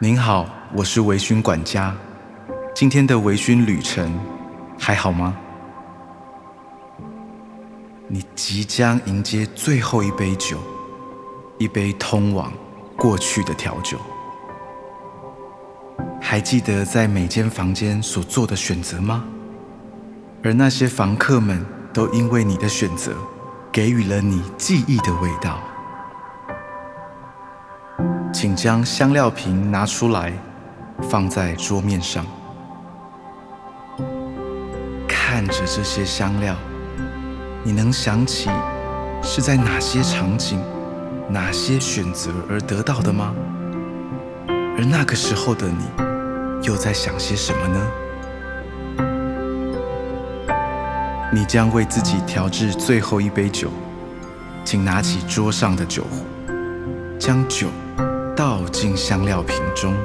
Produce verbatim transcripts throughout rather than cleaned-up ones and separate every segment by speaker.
Speaker 1: 您好，我是微醺管家。今天的微醺旅程还好吗？你即将迎接最后一杯酒，一杯通往过去的调酒。还记得在每间房间所做的选择吗？而那些房客们都因为你的选择，给予了你记忆的味道。请将香料瓶拿出来，放在桌面上。看着这些香料，你能想起是在哪些场景、哪些选择而得到的吗？而那个时候的你，又在想些什么呢？你将为自己调制最后一杯酒，请拿起桌上的酒壶，将酒倒进香料瓶中。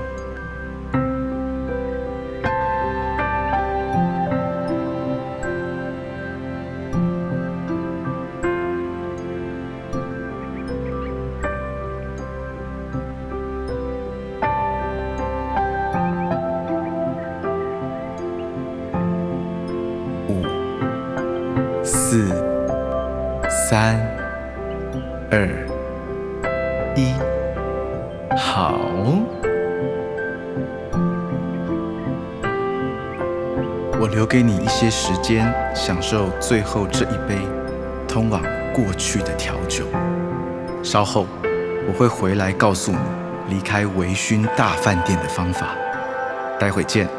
Speaker 1: 五、四、三、二、一。好，我留给你一些时间，享受最后这一杯通往过去的调酒。稍后我会回来告诉你离开微醺大饭店的方法。待会见。